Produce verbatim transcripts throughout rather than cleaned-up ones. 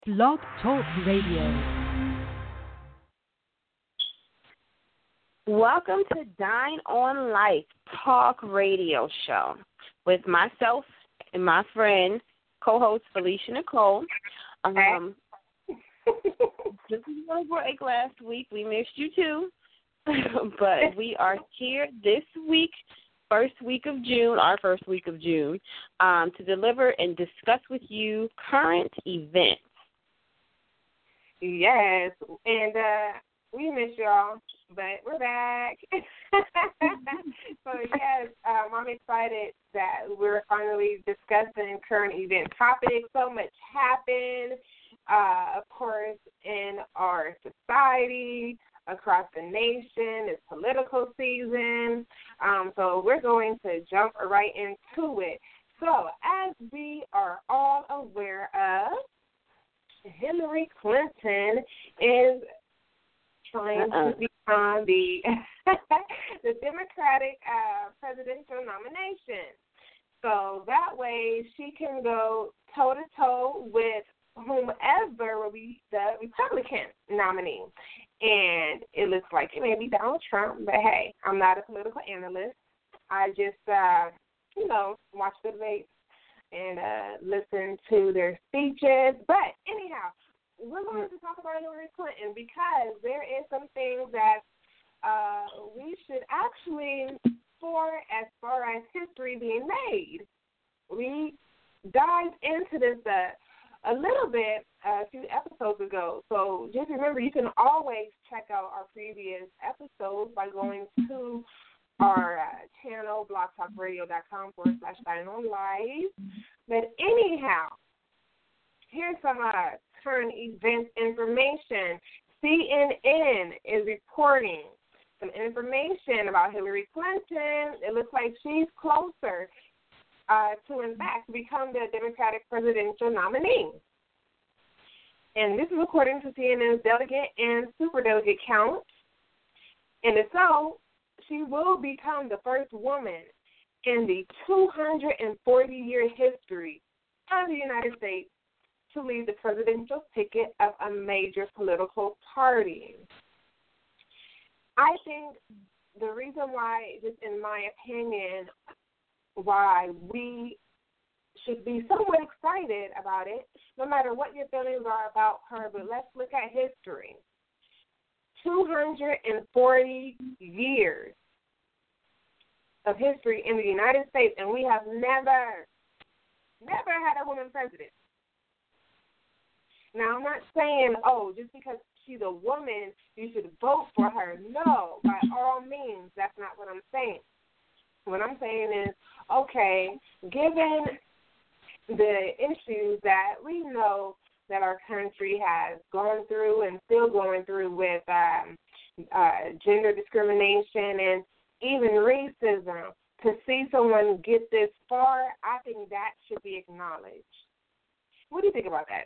Blog Talk Radio. Welcome to Dine on Life Talk Radio Show with myself and my friend, co-host Felicia Nicole. Um, just a break last week. We missed you too, but we are here this week, first week of June, our first week of June, um, to deliver and discuss with you current events. Yes, and uh, we miss y'all, but we're back. So, yes, um, I'm excited that we're finally discussing current event topics. So much happened, uh, of course, in our society, across the nation. It's political season. Um, so we're going to jump right into it. So, as we are all aware of, Hillary Clinton is trying uh-uh. to become the the Democratic uh, presidential nomination. So that way she can go toe-to-toe with whomever will be the Republican nominee. And it looks like it may be Donald Trump, but hey, I'm not a political analyst. I just, uh, you know, watch the debates and uh, listen to their speeches. But anyhow, we're going to talk about Hillary Clinton because there is some things that uh, we should actually, for as far as history being made, we dived into this uh, a little bit uh, a few episodes ago. So just remember, you can always check out our previous episodes by going to our uh, channel, blogtalkradio.com forward slash Dine on Live. But anyhow, here's some uh, current event information. C N N is reporting some information about Hillary Clinton. It looks like she's closer uh, to, in fact, become the Democratic presidential nominee. And this is according to C N N's delegate and superdelegate counts. And if so, she will become the first woman in the two hundred forty year history of the United States to lead the presidential ticket of a major political party. I think the reason why, just in my opinion, why we should be somewhat excited about it, no matter what your feelings are about her, but let's look at history. two hundred forty years of history in the United States, and we have never, never had a woman president. Now, I'm not saying, oh, just because she's a woman, you should vote for her. No, by all means, that's not what I'm saying. What I'm saying is, okay, given the issues that we know that our country has gone through and still going through with um, uh, gender discrimination and even racism, to see someone get this far, I think that should be acknowledged. What do you think about that?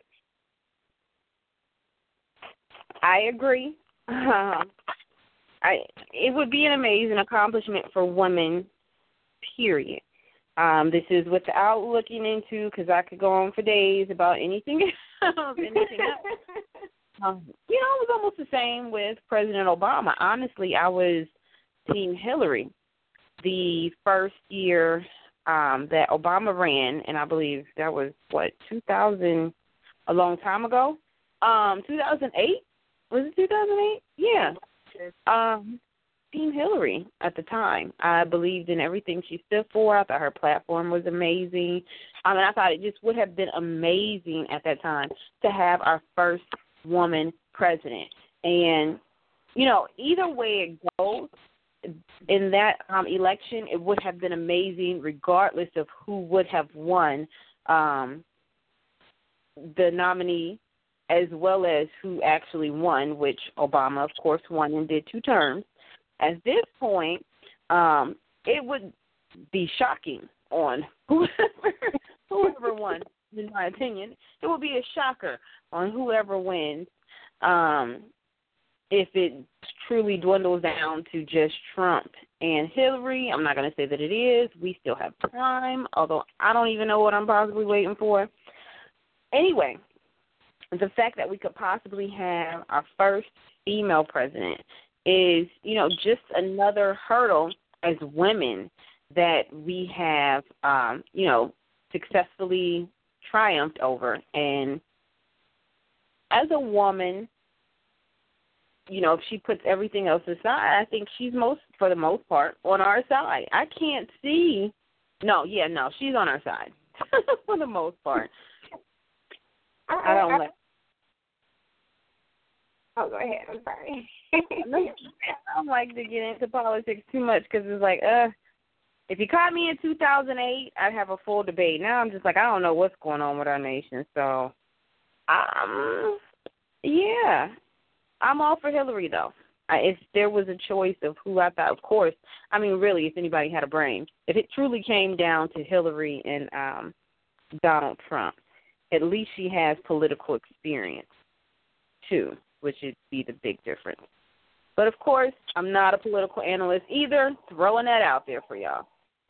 I agree. Um, I it would be an amazing accomplishment for women, period. Um, this is without looking into, because I could go on for days about anything else. anything else. Um, you know, it was almost the same with President Obama. Honestly, I was Team Hillary the first year um, that Obama ran, and I believe that was, what, two thousand, a long time ago? Um, two thousand eight? Was it two thousand eight? Yeah. Um, Team Hillary at the time. I believed in everything she stood for. I thought her platform was amazing. I mean, I thought it just would have been amazing at that time to have our first woman president. And, you know, either way it goes, in that um, election, it would have been amazing regardless of who would have won um, the nominee, as well as who actually won, which Obama, of course, won and did two terms. At this point, um, it would be shocking on whoever, whoever won, in my opinion. It would be a shocker on whoever wins. Um, if it truly dwindles down to just Trump and Hillary. I'm not going to say that it is. We still have time, although I don't even know what I'm possibly waiting for. Anyway, the fact that we could possibly have our first female president is, you know, just another hurdle as women that we have, um, you know, successfully triumphed over. And as a woman, you know, if she puts everything else aside, I think she's most, for the most part, on our side. I can't see. No, yeah, no, she's on our side for the most part. I, I don't like. Oh, go ahead. I'm sorry. I don't like to get into politics too much because it's like, uh, if you caught me in two thousand eight, I'd have a full debate. Now I'm just like, I don't know what's going on with our nation. So, um, yeah. I'm all for Hillary, though. I, if there was a choice of who I thought, of course, I mean, really, if anybody had a brain, if it truly came down to Hillary and um, Donald Trump, at least she has political experience, too, which would be the big difference. But, of course, I'm not a political analyst either, throwing that out there for y'all.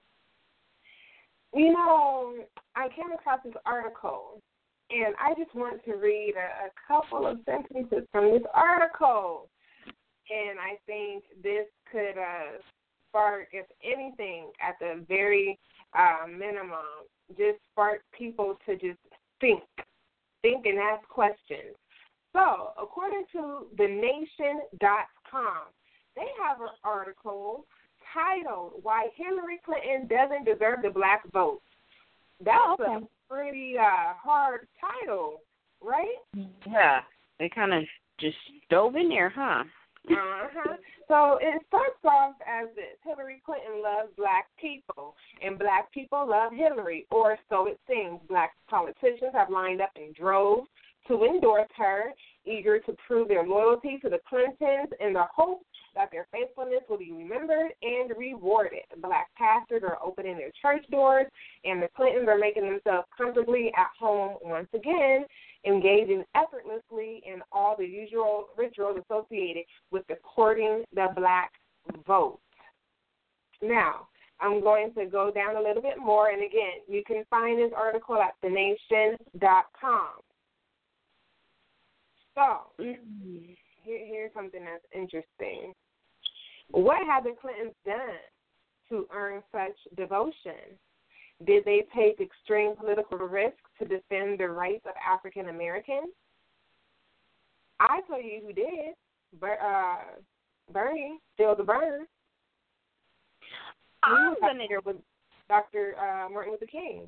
You know, I came across this article, and I just want to read a, a couple of sentences from this article. And I think this could uh, spark, if anything, at the very uh, minimum, just spark people to just think, think and ask questions. So, according to the nation dot com, they have an article titled, Why Hillary Clinton Doesn't Deserve the Black Vote. That's oh, okay. a pretty uh, hard title, right? Yeah, they kind of just dove in there, huh? uh-huh. So it starts off as this. Hillary Clinton loves black people, and black people love Hillary, or so it seems. Black politicians have lined up in droves to endorse her, eager to prove their loyalty to the Clintons in the hope that their faithfulness will be remembered and rewarded. Black pastors are opening their church doors, and the Clintons are making themselves comfortably at home once again, engaging effortlessly in all the usual rituals associated with courting the black vote. Now, I'm going to go down a little bit more, and again, you can find this article at the nation dot com. So, mm-hmm. here, here's something that's interesting. What have the Clintons done to earn such devotion? Did they take extreme political risks to defend the rights of African Americans? I tell you who did. Ber- uh, Bernie, Still the Burn. He was up there with Doctor Uh, Martin Luther King.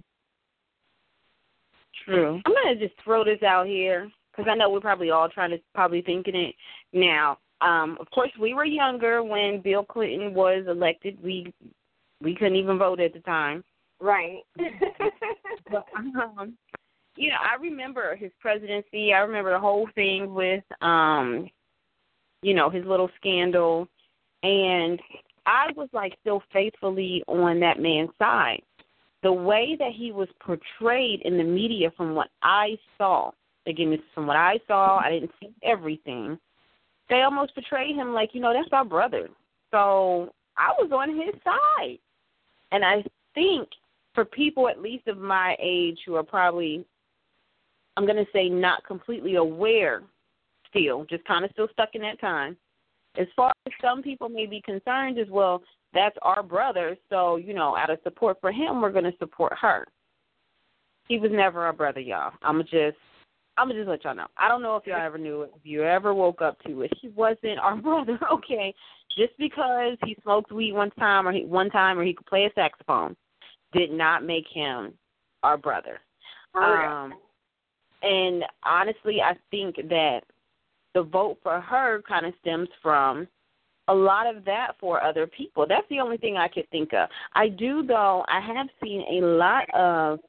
True. I'm going to just throw this out here because I know we're probably all trying to probably thinking it now. Um, of course, we were younger when Bill Clinton was elected. We we couldn't even vote at the time. Right. but, um, you know, I remember his presidency. I remember the whole thing with, um, you know, his little scandal. And I was, like, still faithfully on that man's side. The way that he was portrayed in the media from what I saw, again, this is from what I saw, I didn't see everything, they almost portrayed him like, you know, that's our brother. So I was on his side. And I think for people at least of my age who are probably, I'm going to say not completely aware still, just kind of still stuck in that time, as far as some people may be concerned as well, that's our brother. So, you know, out of support for him, we're going to support her. He was never our brother, y'all. I'm just, I'm going to just let y'all know. I don't know if y'all ever knew it, if you ever woke up to it. He wasn't our brother, okay? Just because he smoked weed one time or he, one time or he could play a saxophone did not make him our brother. Um, and honestly, I think that the vote for her kind of stems from a lot of that for other people. That's the only thing I could think of. I do, though, I have seen a lot of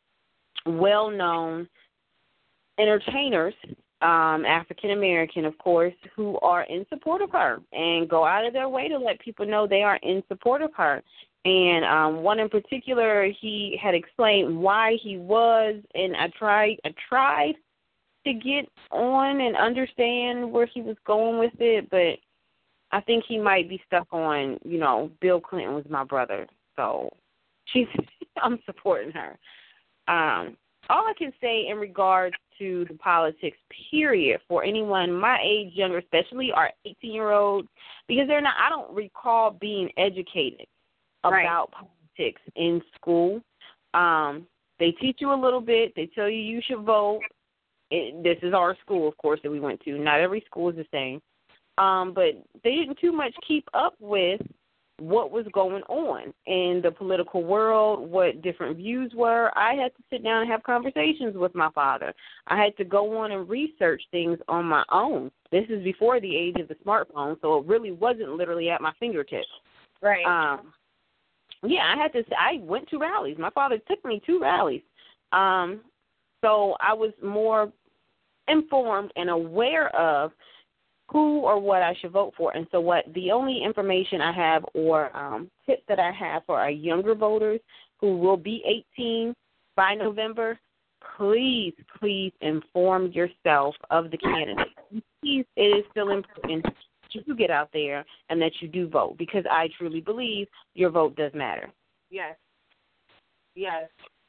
well-known entertainers, um, African-American, of course, who are in support of her and go out of their way to let people know they are in support of her. And um, one in particular, he had explained why he was, and I tried, I tried to get on and understand where he was going with it, but I think he might be stuck on, you know, Bill Clinton was my brother, so she's I'm supporting her. Um, all I can say in regards into the politics, period, for anyone my age, younger, especially our eighteen-year-olds, because they're not. I don't recall being educated right. about politics in school. Um, they teach you a little bit. They tell you you should vote. It, this is our school, of course, that we went to. Not every school is the same. Um, but they didn't too much keep up with what was going on in the political world, what different views were. I had to sit down and have conversations with my father. I had to go on and research things on my own. This is before the age of the smartphone, so it really wasn't literally at my fingertips. Right. Um, yeah, I had to. I went to rallies. My father took me to rallies. Um, so I was more informed and aware of who or what I should vote for. And so what the only information I have or um, tip that I have for our younger voters who will be eighteen by November, please, please inform yourself of the candidate. Please, it is still important that you get out there and that you do vote, because I truly believe your vote does matter. Yes. Yes.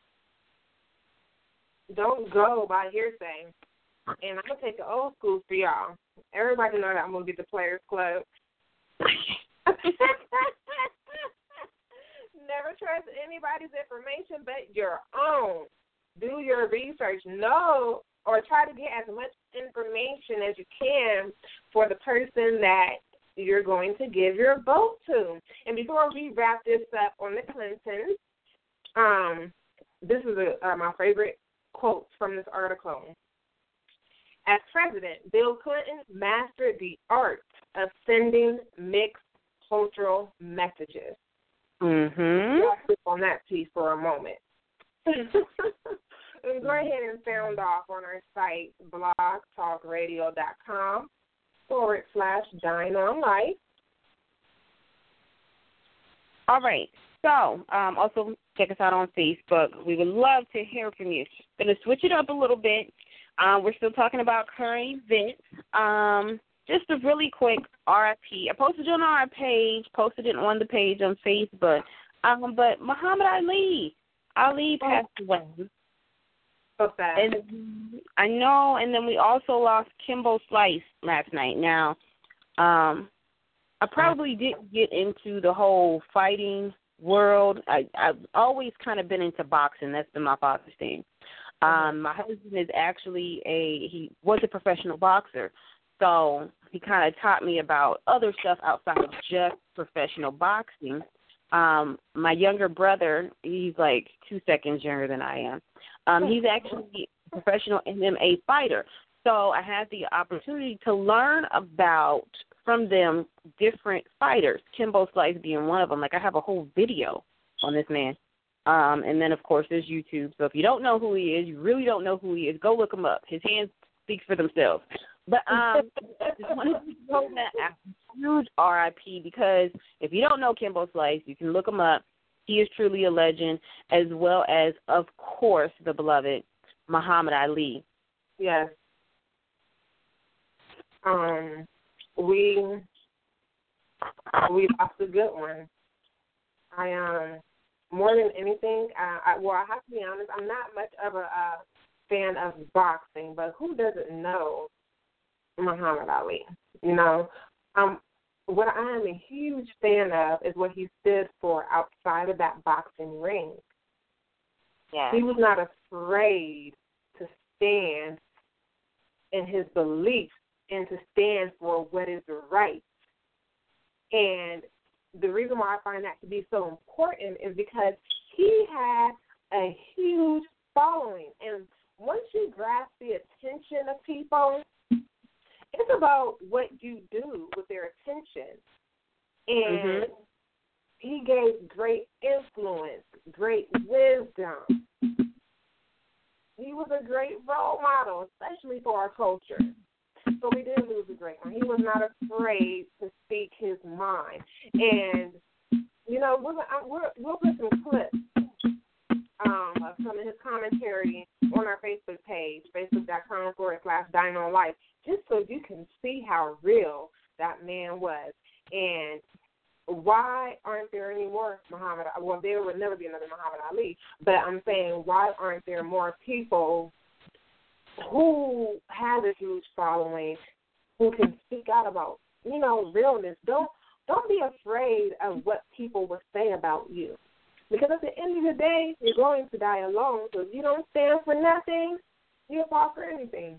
Don't go by hearsay. And I'm going to take the old school for y'all. Everybody know that I'm going to be the Players Club. Never trust anybody's information but your own. Do your research. Know or try to get as much information as you can for the person that you're going to give your vote to. And before we wrap this up on the Clintons, um, this is a, uh, my favorite quote from this article. As president, Bill Clinton mastered the art of sending mixed cultural messages. Mm-hmm. Let's click on that piece for a moment. And go ahead and sound off on our site, blogtalkradio.com forward slash dine on life. All right. So, um, also check us out on Facebook. We would love to hear from you. Going to switch it up a little bit. Um, we're still talking about current events. Um, just a really quick R I P. I posted it on our page, posted it on the page on Facebook. Um, but Muhammad Ali, Ali passed away. So sad. And I know, and then we also lost Kimbo Slice last night. Now, um, I probably didn't get into the whole fighting world. I, I've always kind of been into boxing. That's been my father's thing. Um, my husband is actually a, he was a professional boxer, so he kind of taught me about other stuff outside of just professional boxing. Um, my younger brother, he's like two seconds younger than I am. Um, he's actually a professional M M A fighter, so I had the opportunity to learn about, from them, different fighters, Kimbo Slice being one of them. Like, I have a whole video on this man. Um, and then, of course, there's YouTube. So if you don't know who he is, you really don't know who he is, go look him up. His hands speak for themselves. But um, I just wanted to throw that out. Huge R I P, because if you don't know Kimbo Slice, you can look him up. He is truly a legend, as well as, of course, the beloved Muhammad Ali. Yes. Um, we we lost a good one. I um. More than anything, uh, I, well, I have to be honest, I'm not much of a uh, fan of boxing, but who doesn't know Muhammad Ali? You know, um, what I am a huge fan of is what he stood for outside of that boxing ring. Yeah. He was not afraid to stand in his beliefs and to stand for what is right. And the reason why I find that to be so important is because he had a huge following. And once you grasp the attention of people, it's about what you do with their attention. And mm-hmm. he gave great influence, great wisdom. He was a great role model, especially for our culture. So we did lose a great one. He was not afraid to speak his mind. And, you know, we're, we're, we'll put some clips um, of some of his commentary on our Facebook page, facebook.com forward slash Dine on Life, just so you can see how real that man was. And why aren't there any more Muhammad Ali? Well, there would never be another Muhammad Ali, but I'm saying, why aren't there more people who has a huge following, who can speak out about, you know, realness. Don't don't be afraid of what people will say about you. Because at the end of the day, you're going to die alone. So if you don't stand for nothing, you'll fall for anything.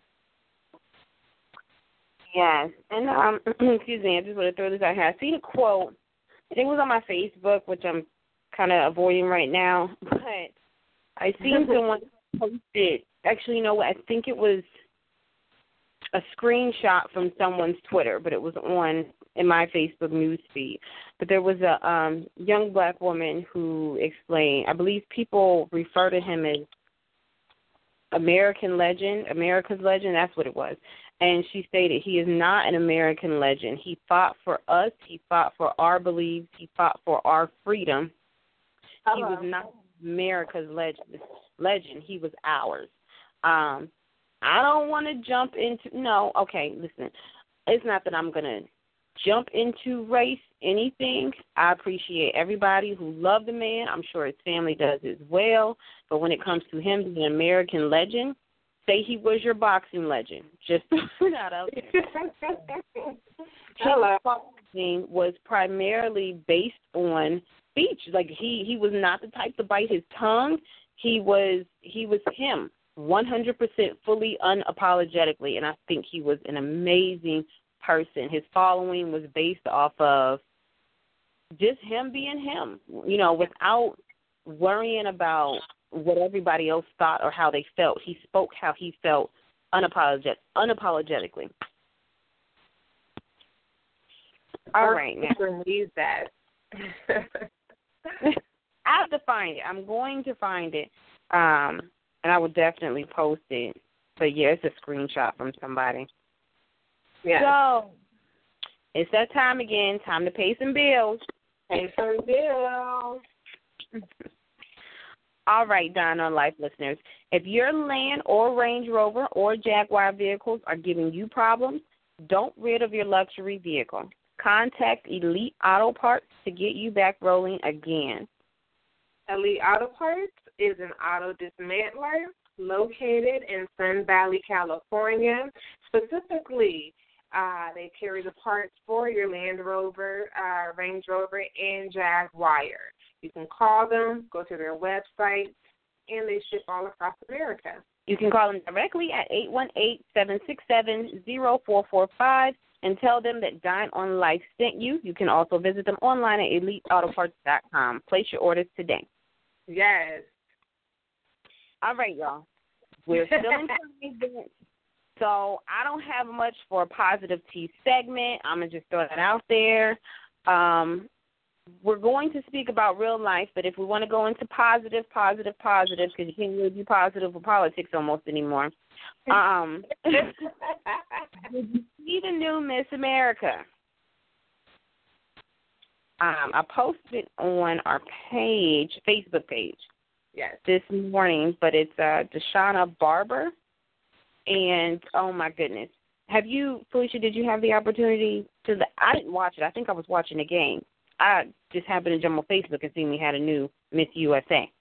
Yes. And, um, excuse me, I just want to throw this out here. I seen a quote. I think it was on my Facebook, which I'm kind of avoiding right now. But I seen someone posted. Actually, you know what? I think it was a screenshot from someone's Twitter, but it was on in my Facebook news feed. But there was a um, young black woman who explained, I believe people refer to him as American legend, America's legend, that's what it was. And she stated he is not an American legend. He fought for us. He fought for our beliefs. He fought for our freedom. Uh-huh. He was not America's legend. Legend. He was ours. Um, I don't want to jump into, no, okay, listen. It's not that I'm going to jump into race, anything. I appreciate everybody who loved the man. I'm sure his family does as well. But when it comes to him being an American legend, say he was your boxing legend. Just put that out there. His boxing was primarily based on speech. Like he, he was not the type to bite his tongue. He was he was him, one hundred percent fully unapologetically, and I think he was an amazing person. His following was based off of just him being him, you know, without worrying about what everybody else thought or how they felt. He spoke how he felt unapologetic, unapologetically. All right, now. Use that. I have to find it. I'm going to find it, um, and I will definitely post it. But, yeah, it's a screenshot from somebody. Yeah. So, it's that time again. Time to pay some bills. Pay some bills. All right, Donna Life listeners. If your Land or Range Rover or Jaguar vehicles are giving you problems, don't rid of your luxury vehicle. Contact Elite Auto Parts to get you back rolling again. Elite Auto Parts is an auto dismantler located in Sun Valley, California. Specifically, uh, they carry the parts for your Land Rover, uh, Range Rover, and Jaguar. You can call them, go to their website, and they ship all across America. You can call them directly at eight one eight, seven six seven, zero four four five and tell them that Dine on Life sent you. You can also visit them online at elite auto parts dot com. Place your orders today. Yes. All right, y'all. We're still in events, so I don't have much for a positive tea segment. I'm going to just throw that out there. Um, we're going to speak about real life, but if we want to go into positive, positive, positive, because you can't really be positive with politics almost anymore. Um, did you see the new Miss America? Um, I posted on our page, Facebook page, yes, this morning, but it's uh, Deshauna Barber, and oh my goodness, have you, Felicia? Did you have the opportunity to? The, I didn't watch it. I think I was watching the game. I just happened to jump on Facebook and see we had a new Miss U S A.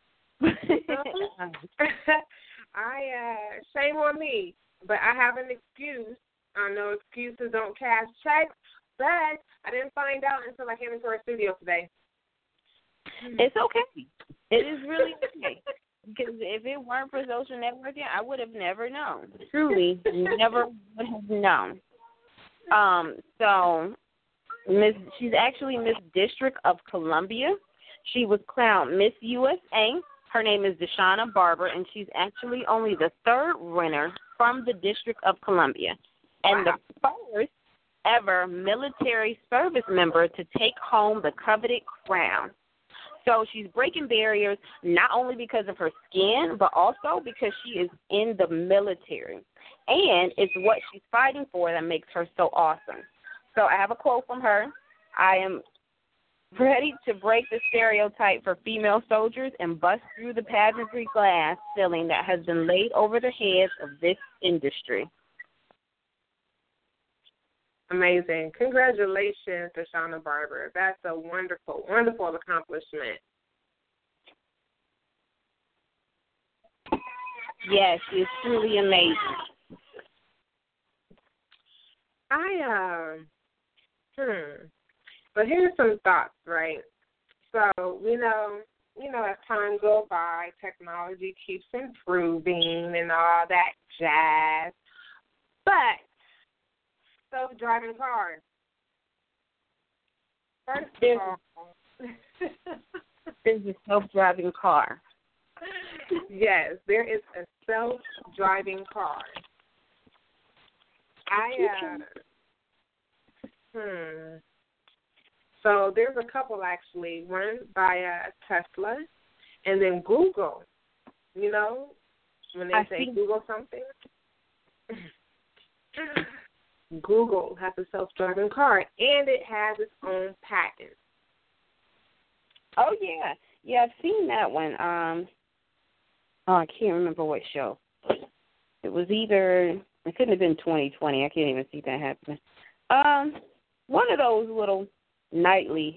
I uh, shame on me, but I have an excuse. I know excuses don't cash checks, but I didn't find out until I came into our studio today. It's okay. It is really okay. Because if it weren't for social networking, I would have never known. Truly, never would have known. Um, so, Miss, she's actually Miss District of Columbia. She was crowned Miss U S A. Her name is Deshauna Barber, and she's actually only the third winner from the District of Columbia, and wow. the first ever military service member to take home the coveted crown. So she's breaking barriers not only because of her skin, but also because she is in the military. And it's what she's fighting for that makes her so awesome. So I have a quote from her. I am ready to break the stereotype for female soldiers and bust through the pageantry glass ceiling that has been laid over the heads of this industry. Amazing. Congratulations, Deshauna Barber. That's a wonderful, wonderful accomplishment. Yes, it's truly amazing. I um hmm. But here's some thoughts, right? So we know, you know, as time goes by, technology keeps improving and all that jazz. But self-driving cars. First There's, of all, there's a self-driving car. yes, there is a self-driving car. I uh, hmm. So there's a couple actually. One by uh, Tesla, and then Google. You know, when they I say think, Google something, Google has a self-driving car, and it has its own patent. oh yeah, yeah, I've seen that one. Um, oh, I can't remember what show. It was either it couldn't have been twenty twenty. I can't even see that happening. Um, one of those little nightly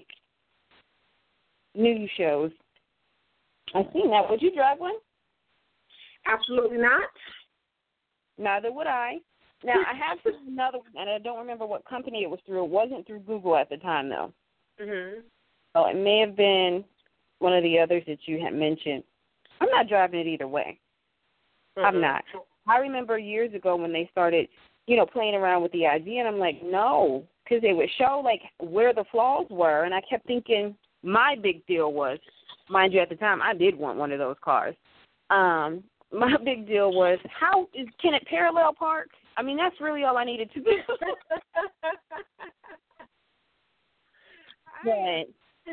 news shows. I've seen that. Would you drive one? Absolutely not. Neither would I. Now, I have seen another one, and I don't remember what company it was through. It wasn't through Google at the time, though. Mhm. So it may have been one of the others that you had mentioned. I'm not driving it either way. Mhm. I'm not. I remember years ago when they started, you know, playing around with the idea, and I'm like, no, because they would show, like, where the flaws were, and I kept thinking my big deal was, mind you, at the time, I did want one of those cars. Um, my big deal was, how is can it parallel park? I mean, that's really all I needed to do. But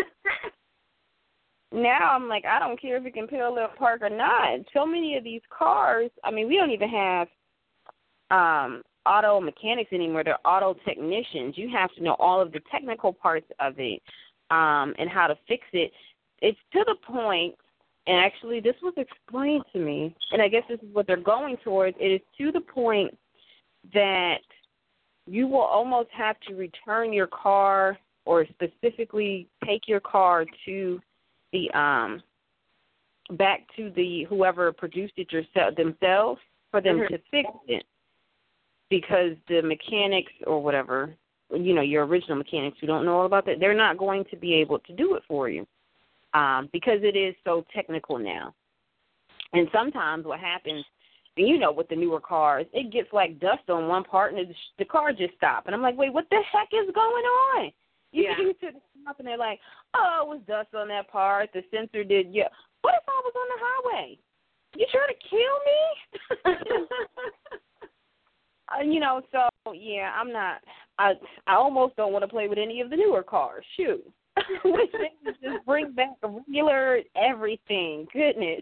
now I'm like, I don't care if it can parallel park or not. So many of these cars, I mean, we don't even have um, auto mechanics anymore. They're auto technicians. You have to know all of the technical parts of it um, and how to fix it. It's to the point, and actually this was explained to me, and I guess this is what they're going towards. It is to the point that you will almost have to return your car or specifically take your car to the um back to the whoever produced it yourself themselves for them mm-hmm. to fix it, because the mechanics or whatever, you know, your original mechanics who don't know all about that, they're not going to be able to do it for you um, because it is so technical now. And sometimes what happens, and you know, with the newer cars, it gets like dust on one part and the car just stops. And I'm like, wait, what the heck is going on? You yeah. get to the stop and they're like, oh, it was dust on that part. The sensor did, yeah. What if I was on the highway? You trying to kill me? uh, you know, so, yeah, I'm not, I I almost don't want to play with any of the newer cars. Shoot. Just bring back a regular everything. Goodness.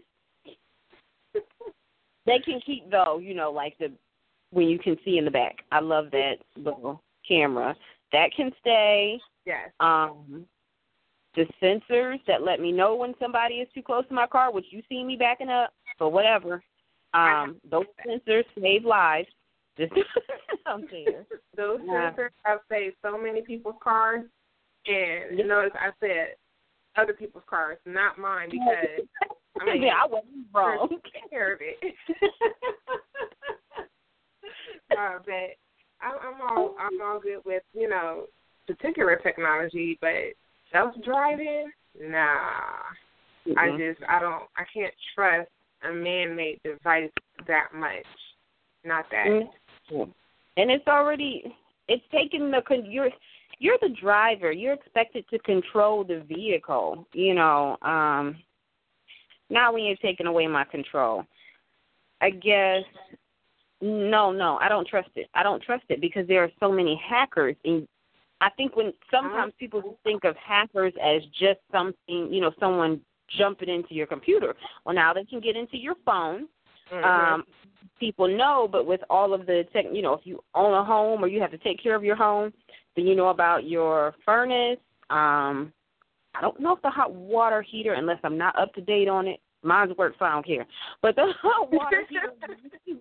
They can keep, though, you know, like the when you can see in the back. I love that little camera. That can stay. Yes. Um, the sensors that let me know when somebody is too close to my car, which you see me backing up, or whatever. Um, those sensors save lives. Just I'm there. Those yeah. sensors have saved so many people's cars. And you notice I said other people's cars, not mine, because I mean, yeah, I wasn't wrong. Take care of it. uh, but I'm, I'm all I'm all good with, you know, particular technology, but self-driving, nah. Mm-hmm. I just I don't I can't trust a man-made device that much. Not that. Mm-hmm. And it's already it's taken the you're you're the driver. You're expected to control the vehicle. You know, um, not when you're taking away my control. I guess. No, no, I don't trust it. I don't trust it because there are so many hackers. And I think when sometimes people think of hackers as just something, you know, someone jumping into your computer. Well, now they can get into your phone. Mm-hmm. Um, people know, but with all of the tech, you know, if you own a home or you have to take care of your home, then you know about your furnace. Um, I don't know if the hot water heater, unless I'm not up to date on it. Mine's works, so I don't care. But the hot water heater.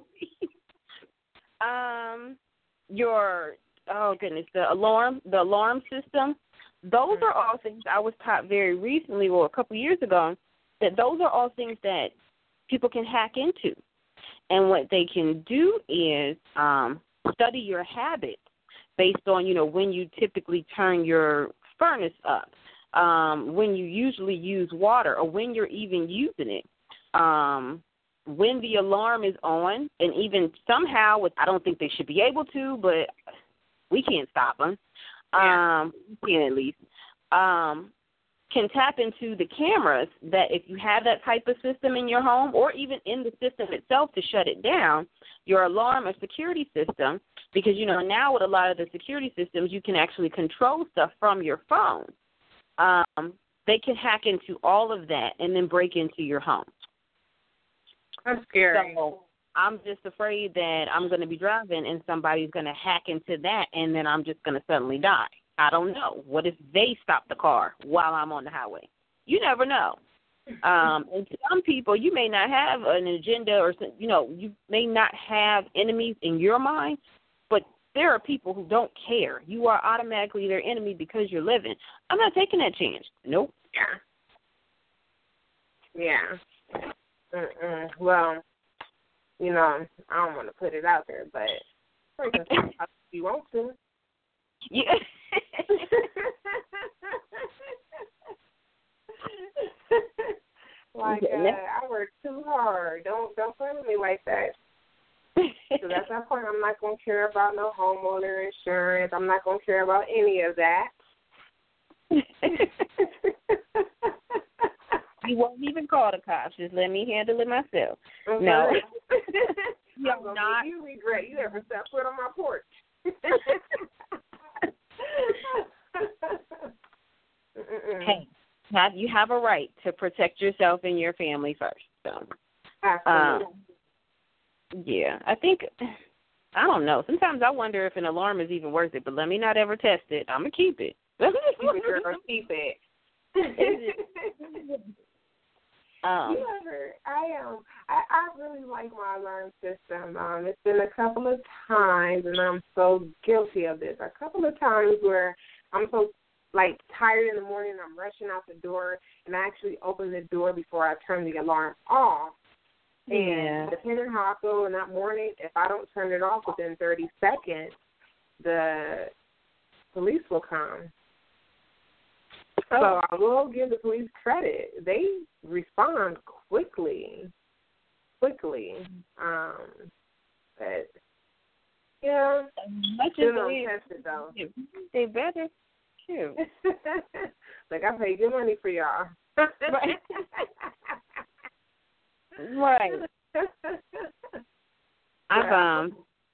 Um, your oh goodness, the alarm, the alarm system. Those are all things I was taught very recently, or a couple years ago, that those are all things that people can hack into. And what they can do is um, study your habits based on, you know, when you typically turn your furnace up, um, when you usually use water, or when you're even using it, um, when the alarm is on, and even somehow, with, I don't think they should be able to, but we can't stop them. Yeah. Um, we can at least. Um, can tap into the cameras that if you have that type of system in your home, or even in the system itself to shut it down, your alarm or security system, because, you know, now with a lot of the security systems, you can actually control stuff from your phone. Um, they can hack into all of that and then break into your home. That's scary. So I'm just afraid that I'm going to be driving and somebody's going to hack into that, and then I'm just going to suddenly die. I don't know. What if they stop the car while I'm on the highway? You never know. Um, and some people, you may not have an agenda, or, you know, you may not have enemies in your mind, but there are people who don't care. You are automatically their enemy because you're living. I'm not taking that chance. Nope. Yeah. Yeah. Mm-mm. Well, you know, I don't want to put it out there, but if you want to. Yeah. Like uh, I work too hard. Don't don't play with me like that. So that's that point. I'm not gonna care about no homeowner insurance. I'm not gonna care about any of that. You won't even call the cops. Just let me handle it myself. Okay. No. I'm gonna not. Make you regret you ever set foot on my porch. Hey, have, you have a right to protect yourself and your family first. So, absolutely. Um, yeah, I think, I don't know. Sometimes I wonder if an alarm is even worth it, but let me not ever test it. I'm going to keep it. Keep it, girl. Keep it. Um, you ever, I um, I, I really like my alarm system. Um, it's been a couple of times, and I'm so guilty of this. A couple of times where I'm so like tired in the morning, I'm rushing out the door, and I actually open the door before I turn the alarm off. Yeah. And depending on how I feel in that morning, if I don't turn it off within thirty seconds, the police will come. Oh. So I will give the police credit. They respond quickly, quickly. Um, but yeah, much still as don't they, test it though. They better. Shoot. Like I pay good money for y'all. Right. Right. I've um.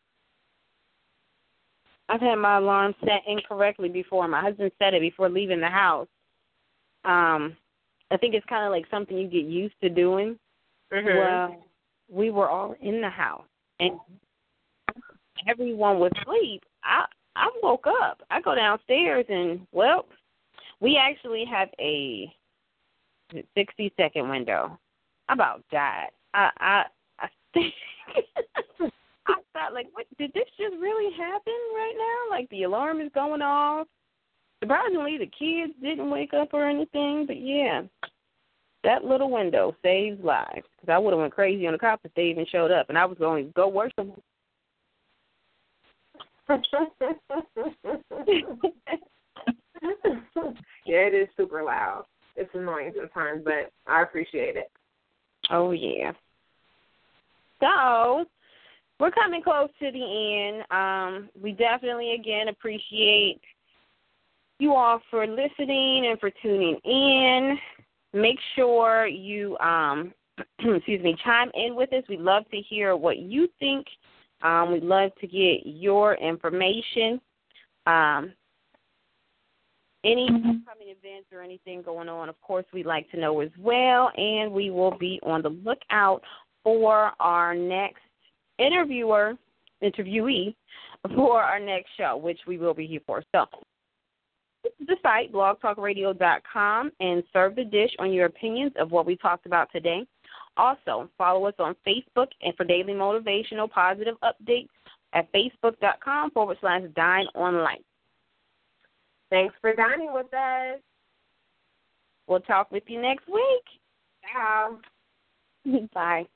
I've had my alarm set incorrectly before. My husband set it before leaving the house. Um, I think it's kind of like something you get used to doing. Mm-hmm. Well, we were all in the house, and everyone was asleep. I I woke up. I go downstairs, and, well, we actually have a sixty-second window. I about died. I, I, I think... I thought, like, what, did this just really happen right now? Like, the alarm is going off. Surprisingly, the kids didn't wake up or anything, but, yeah, that little window saves lives. Because I would have went crazy on the cops if they even showed up, and I was going to go worse than them. Yeah, it is super loud. It's annoying sometimes, but I appreciate it. Oh, yeah. So... we're coming close to the end. Um, we definitely, again, appreciate you all for listening and for tuning in. Make sure you, um, excuse me, chime in with us. We'd love to hear what you think. Um, we'd love to get your information. Um, any upcoming events or anything going on, of course, we'd like to know as well. And we will be on the lookout for our next interviewer, interviewee for our next show, which we will be here for. So, this is the site, blog talk radio dot com, and serve the dish on your opinions of what we talked about today. Also, follow us on Facebook and for daily motivational positive updates at facebook.com forward slash dine online. Thanks for dining with us. We'll talk with you next week. Ciao. Bye.